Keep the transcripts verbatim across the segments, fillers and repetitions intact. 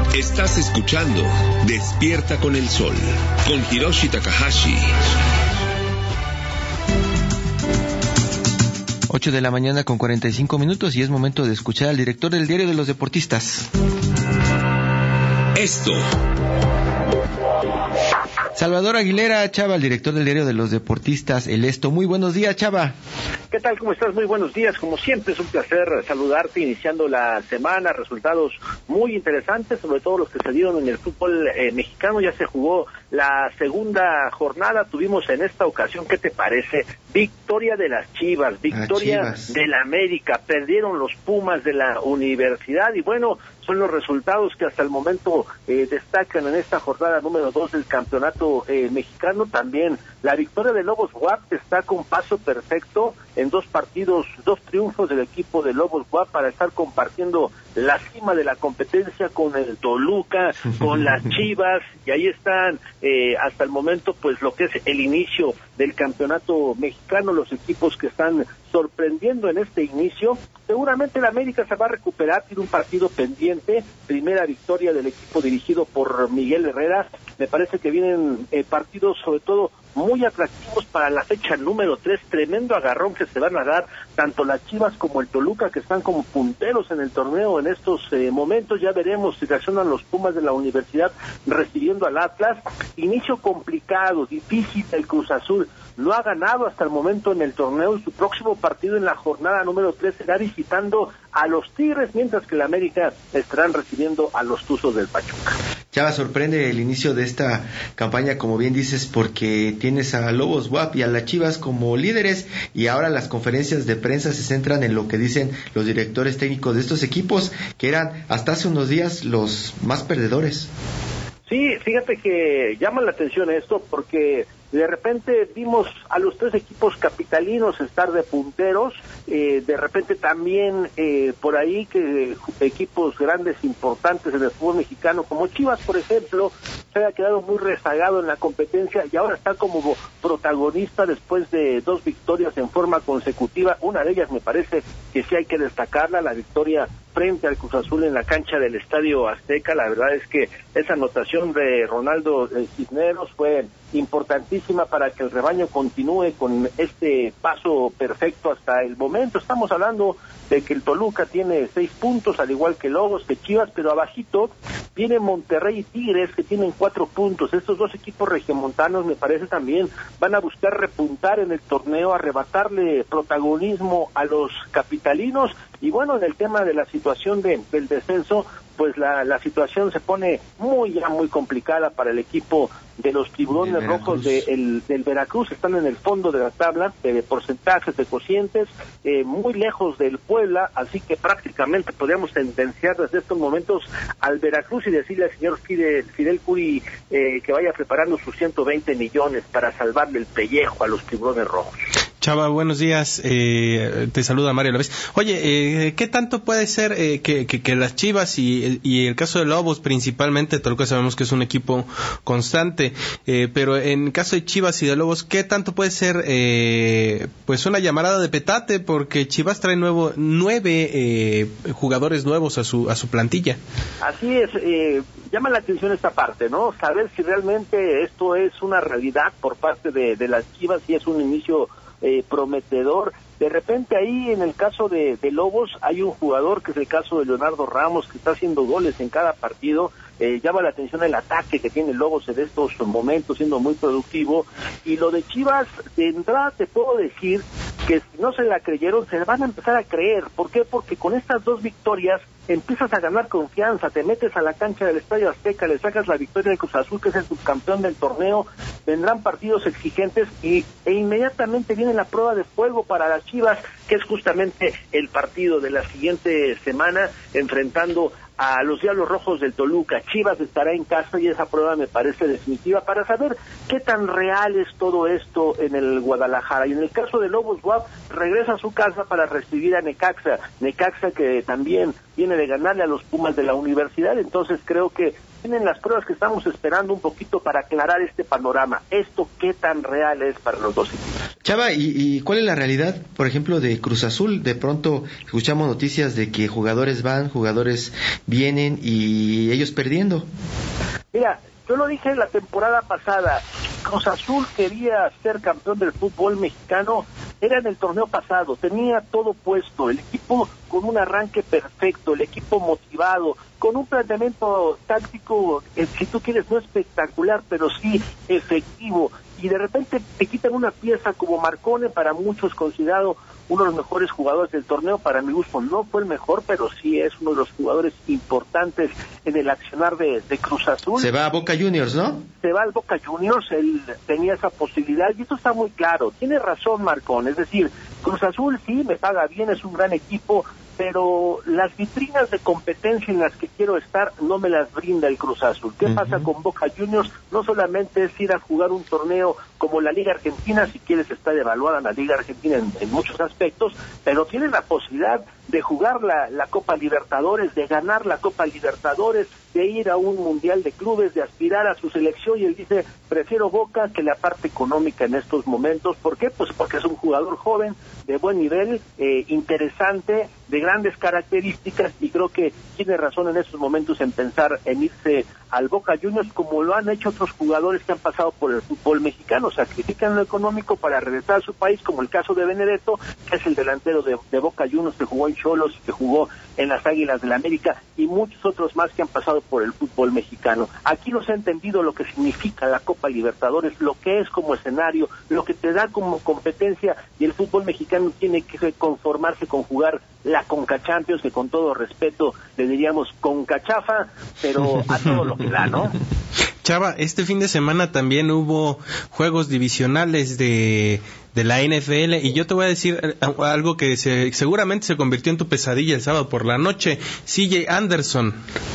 Estás escuchando Despierta con el Sol, con Hiroshi Takahashi. ocho de la mañana con cuarenta y cinco minutos y es momento de escuchar al director del Diario de los Deportistas. Esto. Salvador Aguilera, Chava, el director del Diario de los Deportistas, El Esto. Muy buenos días, Chava. ¿Qué tal? ¿Cómo estás? Muy buenos días. Como siempre, es un placer saludarte iniciando la semana. Resultados muy interesantes, sobre todo los que se dieron en el fútbol eh, mexicano. Ya se jugó la segunda jornada. Tuvimos en esta ocasión, ¿qué te parece? Victoria de las Chivas, victoria Chivas. de la América. Perdieron los Pumas de la Universidad y bueno, son los resultados que hasta el momento eh, destacan en esta jornada número dos del campeonato eh, mexicano. También la victoria de Lobos W A P está con paso perfecto en dos partidos, dos triunfos del equipo de Lobos W A P para estar compartiendo la cima de la competencia con el Toluca, con las Chivas, y ahí están eh, hasta el momento pues lo que es el inicio del campeonato mexicano, los equipos que están sorprendiendo en este inicio. Seguramente el América se va a recuperar, tiene un partido pendiente, primera victoria del equipo dirigido por Miguel Herrera. Me parece que vienen eh, partidos sobre todo muy atractivos para la fecha número tres, tremendo agarrón que se van a dar tanto las Chivas como el Toluca, que están como punteros en el torneo en estos eh, momentos. Ya veremos si reaccionan los Pumas de la Universidad recibiendo al Atlas. Inicio complicado, difícil el Cruz Azul, no ha ganado hasta el momento en el torneo y su próximo partido en la jornada número tres será visitando a los Tigres, mientras que la América estarán recibiendo a los Tuzos del Pachuca. Chava, sorprende el inicio de esta campaña, como bien dices, porque tienes a Lobos W A P y a las Chivas como líderes y ahora las conferencias de prensa se centran en lo que dicen los directores técnicos de estos equipos, que eran hasta hace unos días los más perdedores. Sí, fíjate que llama la atención esto porque de repente vimos a los tres equipos capitalinos estar de punteros, eh, de repente también eh, por ahí que equipos grandes importantes en el fútbol mexicano como Chivas, por ejemplo, se haya quedado muy rezagado en la competencia y ahora está como protagonista después de dos victorias en forma consecutiva. Una de ellas me parece que sí hay que destacarla, la victoria frente al Cruz Azul en la cancha del Estadio Azteca. La verdad es que esa anotación de Ronaldo Cisneros fue importantísima para que el rebaño continúe con este paso perfecto hasta el momento. Estamos hablando de que el Toluca tiene seis puntos, al igual que Lobos, que Chivas, pero abajito viene Monterrey y Tigres, que tienen cuatro puntos. Estos dos equipos regiomontanos, me parece, también van a buscar repuntar en el torneo, arrebatarle protagonismo a los capitalinos. Y bueno, en el tema de la situación de, del descenso, pues la, la situación se pone muy ya muy complicada para el equipo de los Tiburones de Rojos de el, del Veracruz. Están en el fondo de la tabla de porcentajes, de cocientes, eh, muy lejos del Puebla, así que prácticamente podríamos sentenciar desde estos momentos al Veracruz y decirle al señor Fidel, Fidel Curi eh, que vaya preparando sus ciento veinte millones para salvarle el pellejo a los Tiburones Rojos. Chava, buenos días, eh, te saluda Mario López. Oye, eh, ¿qué tanto puede ser eh, que, que, que las Chivas y, y el caso de Lobos principalmente, Toluca sabemos que es un equipo constante, eh, pero en caso de Chivas y de Lobos, ¿qué tanto puede ser eh, pues una llamarada de petate? Porque Chivas trae nuevo nueve eh, jugadores nuevos a su a su plantilla. Así es, eh, llama la atención esta parte, ¿no? Saber si realmente esto es una realidad por parte de, de las Chivas, si es un inicio Eh, prometedor. De repente ahí en el caso de, de Lobos hay un jugador que es el caso de Leonardo Ramos, que está haciendo goles en cada partido. Eh, llama la atención el ataque que tiene Lobos en estos momentos, siendo muy productivo. Y lo de Chivas, de entrada te puedo decir que si no se la creyeron, se la van a empezar a creer. ¿Por qué? Porque con estas dos victorias empiezas a ganar confianza, te metes a la cancha del Estadio Azteca, le sacas la victoria de Cruz Azul, que es el subcampeón del torneo, vendrán partidos exigentes y e inmediatamente viene la prueba de fuego para las Chivas, que es justamente el partido de la siguiente semana, enfrentando a los Diablos Rojos del Toluca. Chivas estará en casa y esa prueba me parece definitiva para saber qué tan real es todo esto en el Guadalajara. Y en el caso de Lobos W A P, regresa a su casa para recibir a Necaxa. Necaxa que también viene de ganarle a los Pumas de la Universidad, entonces creo que vienen las pruebas que estamos esperando un poquito para aclarar este panorama. Esto qué tan real es para los dos equipos. Chava, ¿y, y cuál es la realidad, por ejemplo, de Cruz Azul? De pronto escuchamos noticias de que jugadores van, jugadores vienen y ellos perdiendo. Mira, yo lo dije la temporada pasada, Cruz Azul quería ser campeón del fútbol mexicano, era en el torneo pasado, tenía todo puesto, el equipo con un arranque perfecto, el equipo motivado, con un planteamiento táctico, eh, si tú quieres, no espectacular, pero sí efectivo, y de repente te quitan una pieza como Marcone, para muchos considerado uno de los mejores jugadores del torneo. Para mi gusto no fue el mejor, pero sí es uno de los jugadores importantes en el accionar de, de Cruz Azul. Se va a Boca Juniors, ¿no? Se va al Boca Juniors, él tenía esa posibilidad, y esto está muy claro. Tiene razón Marcone, es decir, Cruz Azul sí me paga bien, es un gran equipo, pero las vitrinas de competencia en las que quiero estar no me las brinda el Cruz Azul. ¿Qué uh-huh. pasa con Boca Juniors? No solamente es ir a jugar un torneo como la Liga Argentina, si quieres está devaluada la Liga Argentina en, en muchos aspectos, pero tiene la posibilidad de jugar la, la Copa Libertadores, de ganar la Copa Libertadores, de ir a un Mundial de Clubes, de aspirar a su selección, y él dice, prefiero Boca que la parte económica en estos momentos. ¿Por qué? Pues porque es un jugador joven, de buen nivel, eh, interesante, de grandes características, y creo que tiene razón en estos momentos en pensar en irse al Boca Juniors, como lo han hecho otros jugadores que han pasado por el fútbol mexicano, sacrifican lo económico para regresar a su país, como el caso de Benedetto, que es el delantero de, de Boca Juniors, que jugó en Xolos, que jugó en las Águilas del la América, y muchos otros más que han pasado por el fútbol mexicano. Aquí no se ha entendido lo que significa la Copa Libertadores, lo que es como escenario, lo que te da como competencia, y el fútbol mexicano tiene que conformarse con jugar la Conca Champions, que con todo respeto le diríamos Concachafa, pero a todo lo que da, ¿no? Chava, este fin de semana también hubo juegos divisionales de, de la N F L, y yo te voy a decir algo que se, seguramente se convirtió en tu pesadilla el sábado por la noche. C J Anderson.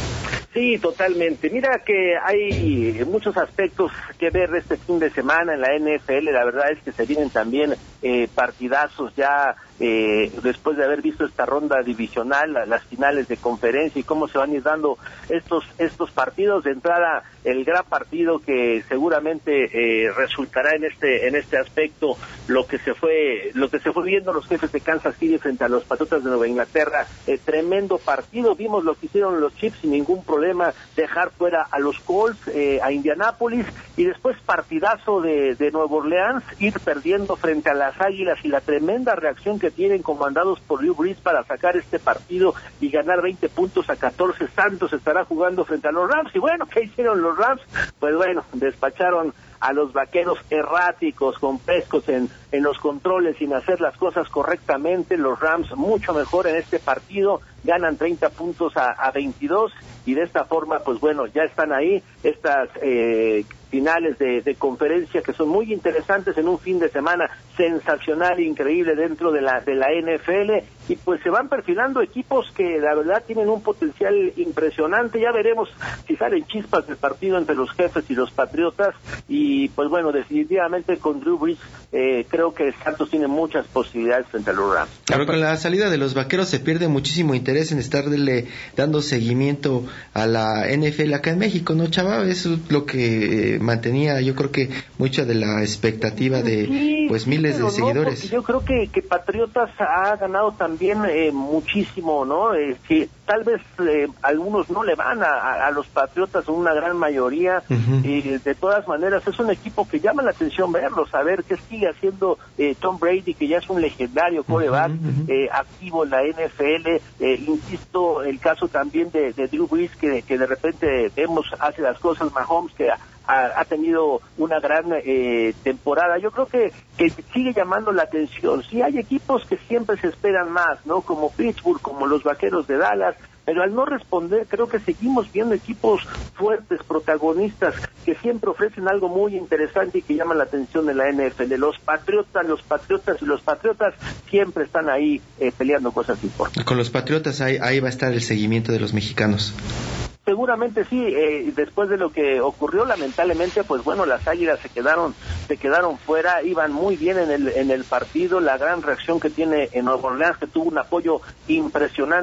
Sí, totalmente. Mira que hay muchos aspectos que ver este fin de semana en la N F L. La verdad es que se vienen también eh, partidazos ya eh, después de haber visto esta ronda divisional, las finales de conferencia y cómo se van a ir dando estos estos partidos. De entrada, el gran partido que seguramente eh, resultará en este en este aspecto lo que se fue lo que se fue viendo los Jefes de Kansas City frente a los Patriotas de Nueva Inglaterra. Eh, tremendo partido. Vimos lo que hicieron los Chiefs sin ningún problema, dejar fuera a los Colts, eh, a Indianápolis, y después partidazo de, de Nueva Orleans, ir perdiendo frente a las Águilas, y la tremenda reacción que tienen comandados por Drew Brees para sacar este partido y ganar veinte puntos a catorce. Santos estará jugando frente a los Rams, y bueno, ¿qué hicieron los Rams? Pues bueno, despacharon a los Vaqueros erráticos, con pescos en, en los controles, sin hacer las cosas correctamente. Los Rams mucho mejor en este partido, ganan treinta puntos a, a veintidós, y de esta forma, pues bueno, ya están ahí estas eh, finales de, de conferencia que son muy interesantes en un fin de semana sensacional e increíble dentro de la de la N F L, y pues se van perfilando equipos que la verdad tienen un potencial impresionante. Ya veremos si salen chispas del partido entre los Jefes y los Patriotas, y pues bueno, definitivamente con Drew Brees eh, creo que Santos tiene muchas posibilidades frente a los Rams. Claro, con la salida de los Vaqueros se pierde muchísimo interés en estarle dando seguimiento a la N F L acá en México, ¿no, Chava? Eso es lo que eh, mantenía, yo creo que mucha de la expectativa de sí, pues miles pero de seguidores. No, yo creo que, que Patriotas ha ganado también eh, muchísimo, ¿no? Eh, sí, tal vez eh, algunos no le van a, a los Patriotas, una gran mayoría, uh-huh. y de todas maneras es un equipo que llama la atención verlo, saber qué sigue haciendo eh, Tom Brady, que ya es un legendario quarterback, uh-huh, uh-huh. eh, activo en la N F L. Eh, insisto, el caso también de, de Drew Brees, que, que de repente vemos hace las cosas. Mahomes, que ha, ha tenido una gran eh, temporada. Yo creo que, que sigue llamando la atención. Sí, hay equipos que siempre se esperan más, ¿no? Como Pittsburgh, como los Vaqueros de Dallas, pero al no responder, creo que seguimos viendo equipos fuertes, protagonistas, que siempre ofrecen algo muy interesante y que llaman la atención de la N F L. Los Patriotas, los Patriotas y los Patriotas siempre están ahí eh, peleando cosas importantes. Con los Patriotas ahí, ahí va a estar el seguimiento de los mexicanos. Seguramente sí, eh, después de lo que ocurrió, lamentablemente, pues bueno, las Águilas se quedaron se quedaron fuera, iban muy bien en el en el partido. La gran reacción que tiene en Nueva Orleans, que tuvo un apoyo impresionante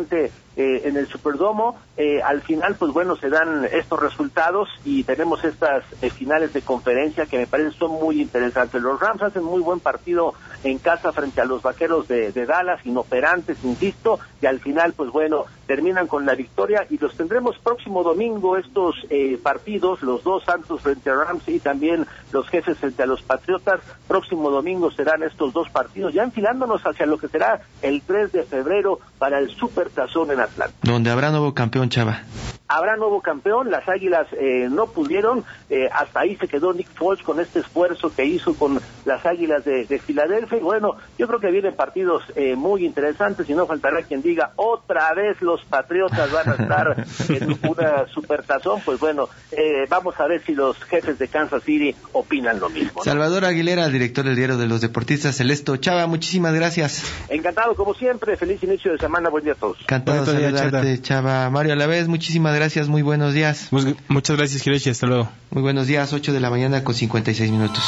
eh, en el Superdomo. Eh, al final, pues bueno, se dan estos resultados y tenemos estas eh, finales de conferencia que me parece son muy interesantes. Los Rams hacen muy buen partido en casa frente a los Vaqueros de, de Dallas, inoperantes, insisto, y al final, pues bueno, terminan con la victoria y los tendremos próximo domingo estos eh, partidos, los dos Santos frente a Rams y también los Jefes frente a los Patriotas. Próximo domingo serán estos dos partidos, ya enfilándonos hacia lo que será el tres de febrero para el Supertazón en Atlanta. Donde habrá nuevo campeón, Chava. Habrá nuevo campeón, las Águilas eh, no pudieron, eh, hasta ahí se quedó Nick Foles con este esfuerzo que hizo con las Águilas de, de Filadelfia, y bueno, yo creo que vienen partidos eh, muy interesantes y no faltará quien diga, otra vez los Patriotas van a estar en una Supertazón. Pues bueno, eh, vamos a ver si los Jefes de Kansas City opinan lo mismo, ¿no? Salvador Aguilera, director del Diario de los Deportistas, Celesto. Chava, muchísimas gracias. Encantado, como siempre, feliz inicio de semana, buen día a todos. Encantado de saludarte, Chava. Mario Alavés, muchísimas gracias, muy buenos días. Muchas gracias, Hiroshi, hasta luego. Muy buenos días, ocho de la mañana con cincuenta y seis minutos.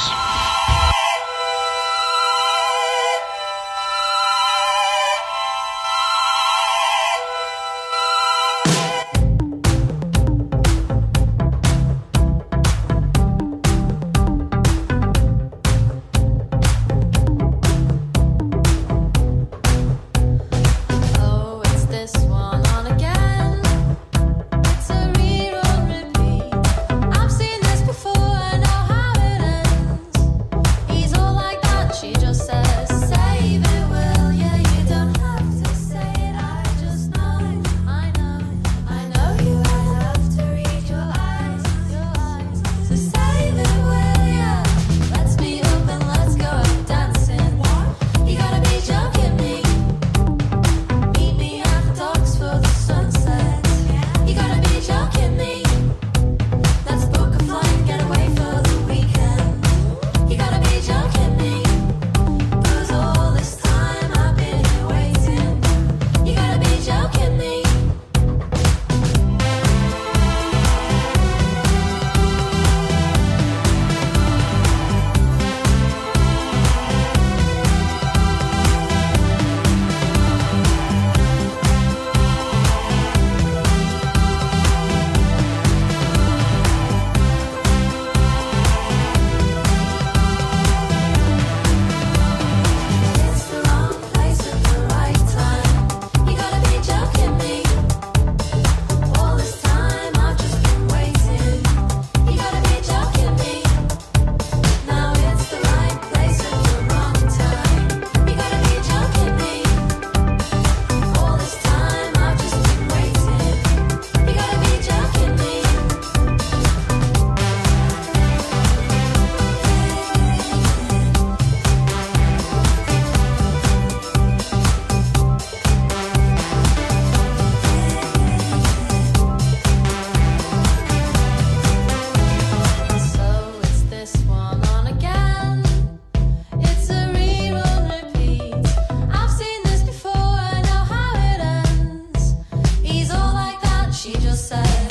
She just said